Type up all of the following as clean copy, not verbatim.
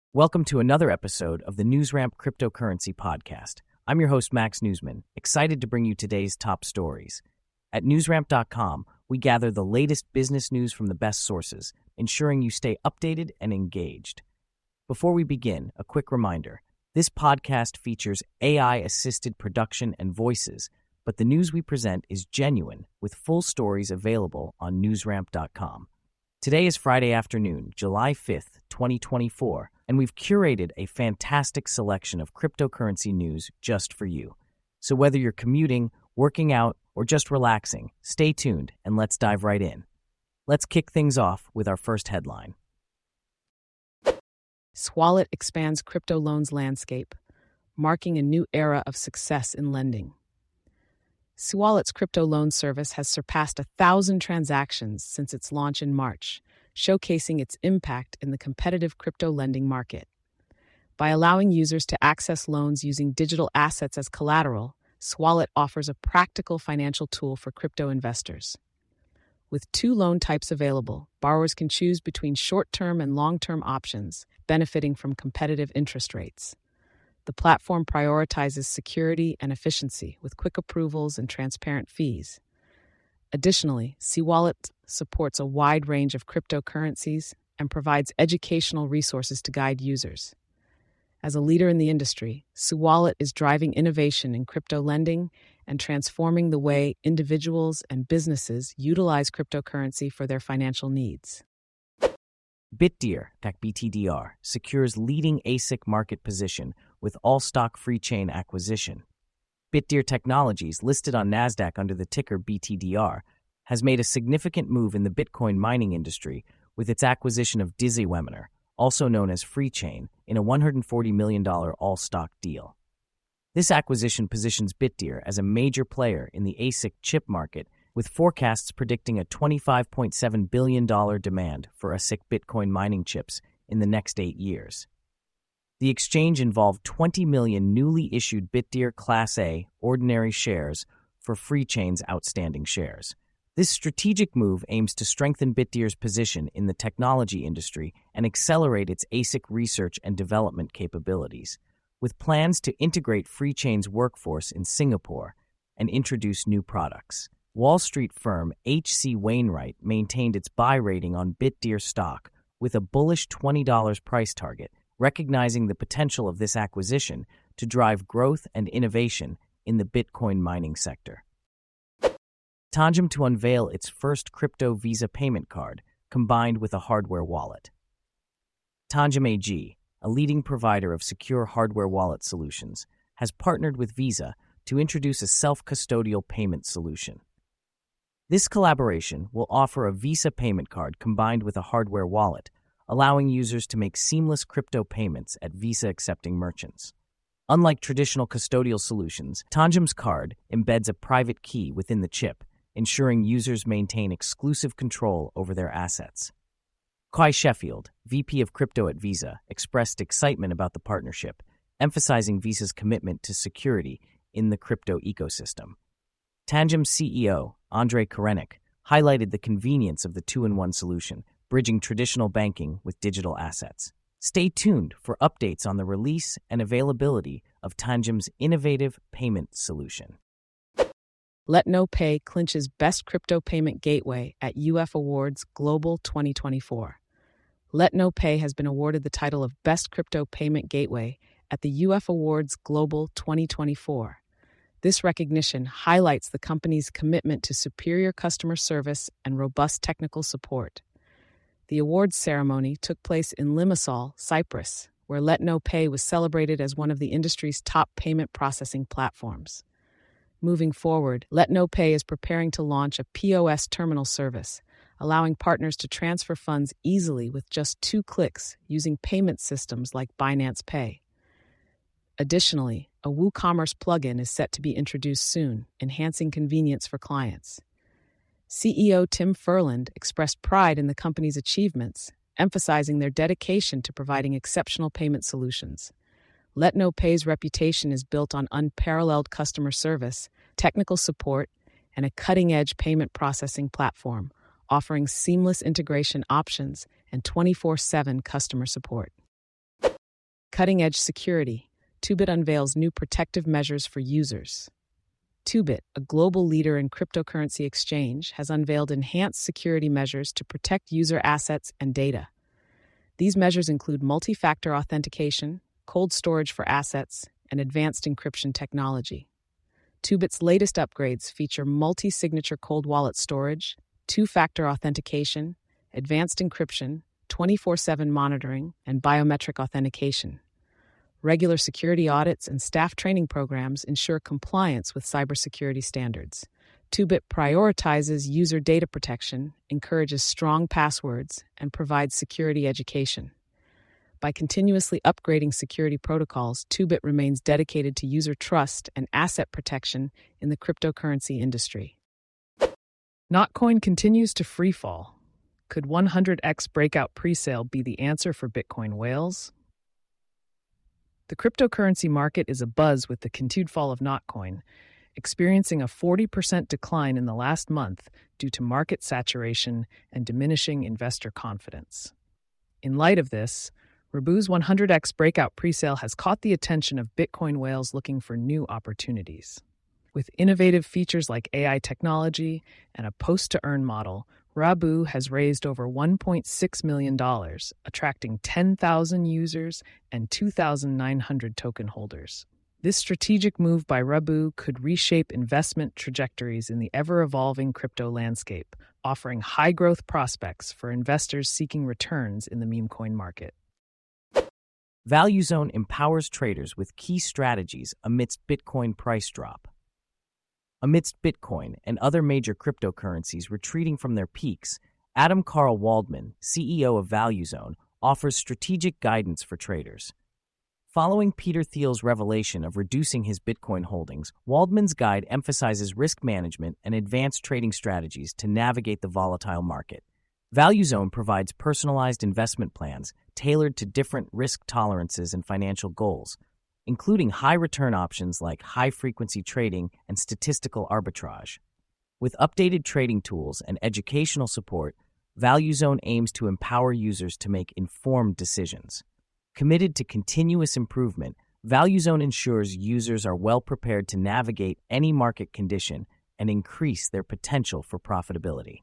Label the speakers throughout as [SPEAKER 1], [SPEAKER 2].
[SPEAKER 1] Welcome to another episode of the NewsRamp Cryptocurrency Podcast. I'm your host, Max Newsman, excited to bring you today's top stories. At newsramp.com, we gather the latest business news from the best sources, ensuring you stay updated and engaged. Before we begin, a quick reminder. This podcast features AI-assisted production and voices, but the news we present is genuine, with full stories available on newsramp.com. Today is Friday afternoon, July 5th, 2024, and we've curated a fantastic selection of cryptocurrency news just for you. So whether you're commuting, working out, or just relaxing, stay tuned and let's dive right in. Let's kick things off with our first headline.
[SPEAKER 2] Swallet expands crypto loans landscape, marking a new era of success in lending. Swallet's crypto loan service has surpassed 1,000 transactions since its launch in March, showcasing its impact in the competitive crypto lending market. By allowing users to access loans using digital assets as collateral, Swallet offers a practical financial tool for crypto investors. With two loan types available, borrowers can choose between short-term and long-term options, benefiting from competitive interest rates. The platform prioritizes security and efficiency with quick approvals and transparent fees. Additionally, Swallet supports a wide range of cryptocurrencies and provides educational resources to guide users. As a leader in the industry, Swallet is driving innovation in crypto lending and transforming the way individuals and businesses utilize cryptocurrency for their financial needs.
[SPEAKER 1] Bitdeer, BTDR, secures leading ASIC market position with all-stock free chain acquisition. Bitdeer Technologies, listed on Nasdaq under the ticker BTDR, has made a significant move in the Bitcoin mining industry with its acquisition of Dizzywemoner, also known as FreeChain, in a $140 million all-stock deal. This acquisition positions Bitdeer as a major player in the ASIC chip market, with forecasts predicting a $25.7 billion demand for ASIC Bitcoin mining chips in the next 8 years. The exchange involved 20 million newly issued Bitdeer Class A ordinary shares for FreeChain's outstanding shares. This strategic move aims to strengthen Bitdeer's position in the technology industry and accelerate its ASIC research and development capabilities, with plans to integrate FreeChain's workforce in Singapore and introduce new products. Wall Street firm H.C. Wainwright maintained its buy rating on Bitdeer stock with a bullish $20 price target, recognizing the potential of this acquisition to drive growth and innovation in the Bitcoin mining sector. Tangem to unveil its first crypto Visa payment card, combined with a hardware wallet. Tangem AG, a leading provider of secure hardware wallet solutions, has partnered with Visa to introduce a self-custodial payment solution. This collaboration will offer a Visa payment card combined with a hardware wallet, allowing users to make seamless crypto payments at Visa-accepting merchants. Unlike traditional custodial solutions, Tangem's card embeds a private key within the chip, ensuring users maintain exclusive control over their assets. Kai Sheffield, VP of Crypto at Visa, expressed excitement about the partnership, emphasizing Visa's commitment to security in the crypto ecosystem. Tangem's CEO, Andrei Karenik, highlighted the convenience of the two-in-one solution, bridging traditional banking with digital assets. Stay tuned for updates on the release and availability of Tangem's innovative payment solution.
[SPEAKER 2] LetNoPay clinches Best Crypto Payment Gateway at UF Awards Global 2024. LetNoPay has been awarded the title of Best Crypto Payment Gateway at the UF Awards Global 2024. This recognition highlights the company's commitment to superior customer service and robust technical support. The awards ceremony took place in Limassol, Cyprus, where LetNoPay was celebrated as one of the industry's top payment processing platforms. Moving forward, LetNoPay is preparing to launch a POS terminal service, allowing partners to transfer funds easily with just 2 clicks using payment systems like Binance Pay. Additionally, a WooCommerce plugin is set to be introduced soon, enhancing convenience for clients. CEO Tim Furland expressed pride in the company's achievements, emphasizing their dedication to providing exceptional payment solutions. LetNoPay's reputation is built on unparalleled customer service, technical support, and a cutting-edge payment processing platform, offering seamless integration options and 24/7 customer support. cutting-edge security, Tubit unveils new protective measures for users. Tubit, a global leader in cryptocurrency exchange, has unveiled enhanced security measures to protect user assets and data. These measures include multi-factor authentication, cold storage for assets, and advanced encryption technology. Tubit's latest upgrades feature multi-signature cold wallet storage, two-factor authentication, advanced encryption, 24/7 monitoring, and biometric authentication. Regular security audits and staff training programs ensure compliance with cybersecurity standards. Tubit prioritizes user data protection, encourages strong passwords, and provides security education. By continuously upgrading security protocols, Tubit remains dedicated to user trust and asset protection in the cryptocurrency industry. Notcoin continues to freefall. Could 100x breakout presale be the answer for Bitcoin whales? The cryptocurrency market is abuzz with the continued fall of Notcoin, experiencing a 40% decline in the last month due to market saturation and diminishing investor confidence. In light of this, Rabu's 100x breakout presale has caught the attention of Bitcoin whales looking for new opportunities. With innovative features like AI technology and a post-to-earn model, Rabu has raised over $1.6 million, attracting 10,000 users and 2,900 token holders. This strategic move by Rabu could reshape investment trajectories in the ever-evolving crypto landscape, offering high-growth prospects for investors seeking returns in the meme coin market.
[SPEAKER 1] ValueZone empowers traders with key strategies amidst Bitcoin price drop. Amidst Bitcoin and other major cryptocurrencies retreating from their peaks, Adam Carl Waldman, CEO of ValueZone, offers strategic guidance for traders. Following Peter Thiel's revelation of reducing his Bitcoin holdings, Waldman's guide emphasizes risk management and advanced trading strategies to navigate the volatile market. ValueZone provides personalized investment plans tailored to different risk tolerances and financial goals, including high-return options like high-frequency trading and statistical arbitrage. With updated trading tools and educational support, ValueZone aims to empower users to make informed decisions. Committed to continuous improvement, ValueZone ensures users are well prepared to navigate any market condition and increase their potential for profitability.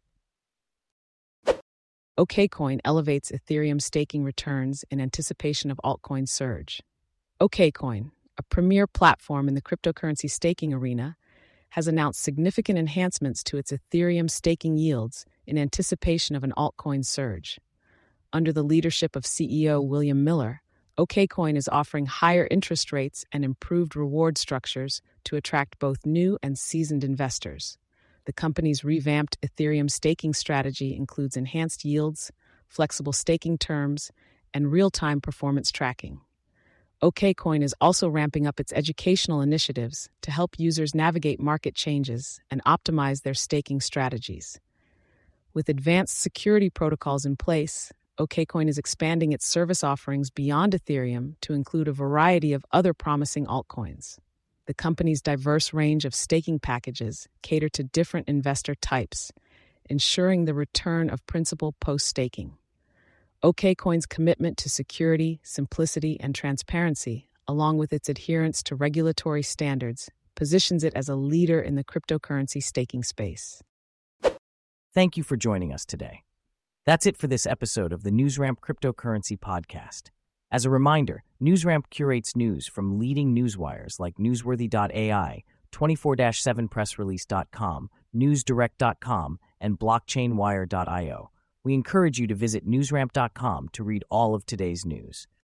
[SPEAKER 2] OKCoin elevates Ethereum staking returns in anticipation of altcoin surge. OKCoin, a premier platform in the cryptocurrency staking arena, has announced significant enhancements to its Ethereum staking yields in anticipation of an altcoin surge. Under the leadership of CEO William Miller, OKCoin is offering higher interest rates and improved reward structures to attract both new and seasoned investors. The company's revamped Ethereum staking strategy includes enhanced yields, flexible staking terms, and real-time performance tracking. OKCoin is also ramping up its educational initiatives to help users navigate market changes and optimize their staking strategies. With advanced security protocols in place, OKCoin is expanding its service offerings beyond Ethereum to include a variety of other promising altcoins. The company's diverse range of staking packages cater to different investor types, ensuring the return of principal post-staking. OKCoin's commitment to security, simplicity, and transparency, along with its adherence to regulatory standards, positions it as a leader in the cryptocurrency staking space.
[SPEAKER 1] Thank you for joining us today. That's it for this episode of the NewsRamp Cryptocurrency Podcast. As a reminder, NewsRamp curates news from leading newswires like Newsworthy.ai, 24/7pressrelease.com, NewsDirect.com, and BlockchainWire.io. We encourage you to visit newsramp.com to read all of today's news.